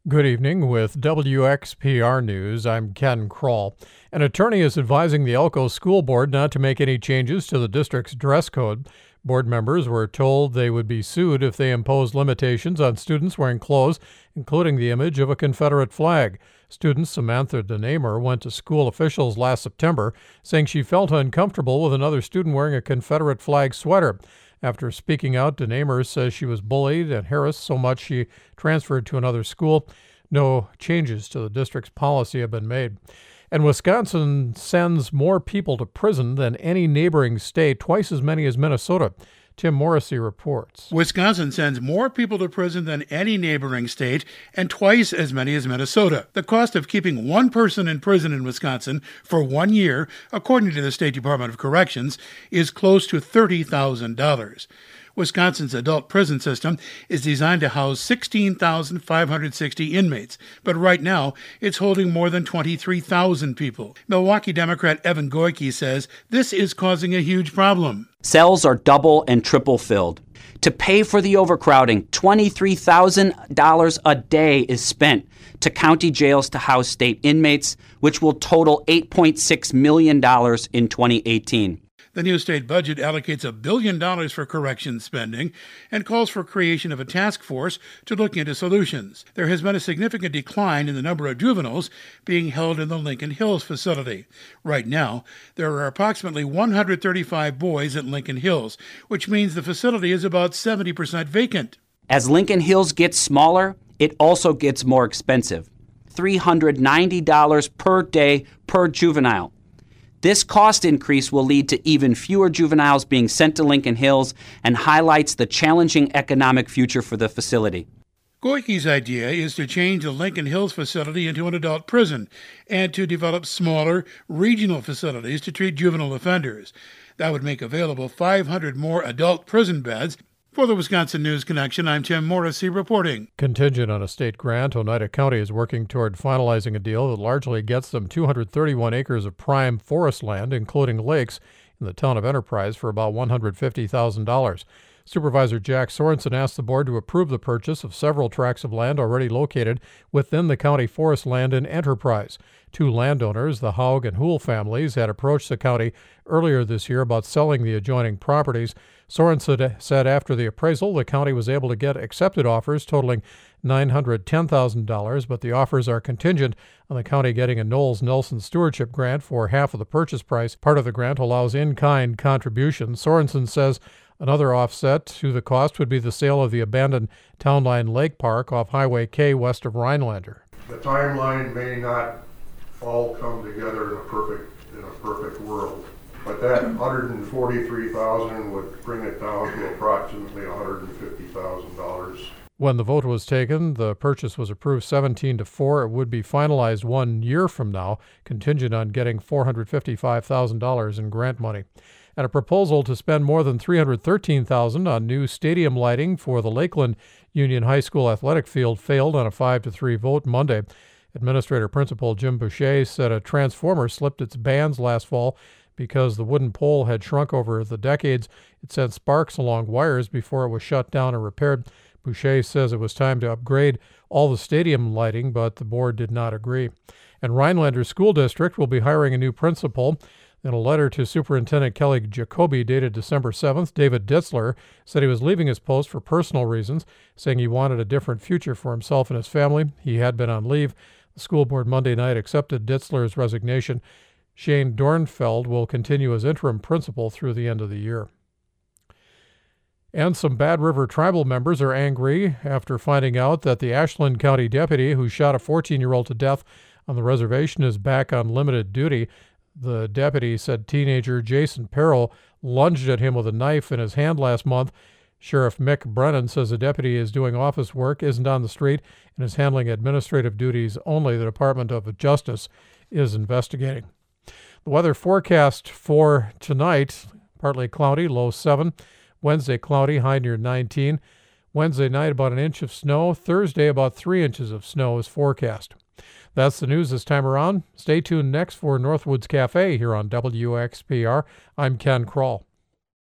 Good evening. With WXPR News, I'm Ken Kroll. An attorney is advising the Elko School Board not to make any changes to the district's dress code. Board members were told they would be sued if they imposed limitations on students wearing clothes, including the image of a Confederate flag. Student Samantha DeNamer went to school officials last September, saying she felt uncomfortable with another student wearing a Confederate flag sweater. After speaking out, DeNamer says she was bullied and harassed so much she transferred to another school. No changes to the district's policy have been made. And Wisconsin sends more people to prison than any neighboring state, twice as many as Minnesota. Tim Morrissey reports. Wisconsin sends more people to prison than any neighboring state and twice as many as Minnesota. The cost of keeping one person in prison in Wisconsin for 1 year, according to the State Department of Corrections, is close to $30,000. Wisconsin's adult prison system is designed to house 16,560 inmates, but right now it's holding more than 23,000 people. Milwaukee Democrat Evan Goyke says this is causing a huge problem. Cells are double and triple filled. To pay for the overcrowding, $23,000 a day is spent to county jails to house state inmates, which will total $8.6 million in 2018. The new state budget allocates $1 billion for corrections spending and calls for creation of a task force to look into solutions. There has been a significant decline in the number of juveniles being held in the Lincoln Hills facility. Right now, there are approximately 135 boys at Lincoln Hills, which means the facility is about 70% vacant. As Lincoln Hills gets smaller, it also gets more expensive. $390 per day per juvenile. This cost increase will lead to even fewer juveniles being sent to Lincoln Hills and highlights the challenging economic future for the facility. Goyke's idea is to change the Lincoln Hills facility into an adult prison and to develop smaller, regional facilities to treat juvenile offenders. That would make available 500 more adult prison beds. For the Wisconsin News Connection, I'm Tim Morrissey reporting. Contingent on a state grant, Oneida County is working toward finalizing a deal that largely gets them 231 acres of prime forest land, including lakes, in the town of Enterprise for about $150,000. Supervisor Jack Sorensen asked the board to approve the purchase of several tracts of land already located within the county forest land in Enterprise. Two landowners, the Haug and Houle families, had approached the county earlier this year about selling the adjoining properties. Sorensen said after the appraisal, the county was able to get accepted offers totaling $910,000, but the offers are contingent on the county getting a Knowles Nelson stewardship grant for half of the purchase price. Part of the grant allows in-kind contributions. Sorensen says another offset to the cost would be the sale of the abandoned Town Line Lake Park off Highway K west of Rhinelander. The timeline may not all come together in a perfect world, but that $143,000 would bring it down to approximately $150,000. When the vote was taken, the purchase was approved 17-4. It would be finalized 1 year from now, contingent on getting $455,000 in grant money. And a proposal to spend more than $313,000 on new stadium lighting for the Lakeland Union High School athletic field failed on a 5-3 vote Monday. Administrator Principal Jim Boucher said a transformer slipped its bands last fall because the wooden pole had shrunk over the decades. It sent sparks along wires before it was shut down and repaired. Boucher says it was time to upgrade all the stadium lighting, but the board did not agree. And Rhinelander School District will be hiring a new principal. In a letter to Superintendent Kelly Jacoby dated December 7th, David Ditzler said he was leaving his post for personal reasons, saying he wanted a different future for himself and his family. He had been on leave. The school board Monday night accepted Ditzler's resignation. Shane Dornfeld will continue as interim principal through the end of the year. And some Bad River tribal members are angry after finding out that the Ashland County deputy who shot a 14-year-old to death on the reservation is back on limited duty. The deputy said teenager Jason Perro lunged at him with a knife in his hand last month. Sheriff Mick Brennan says the deputy is doing office work, isn't on the street, and is handling administrative duties only. The Department of Justice is investigating. The weather forecast for tonight, partly cloudy, low 7. Wednesday, cloudy, high near 19. Wednesday night, about an inch of snow. Thursday, about 3 inches of snow is forecast. That's the news this time around. Stay tuned next for Northwoods Cafe here on WXPR. I'm Ken Kroll.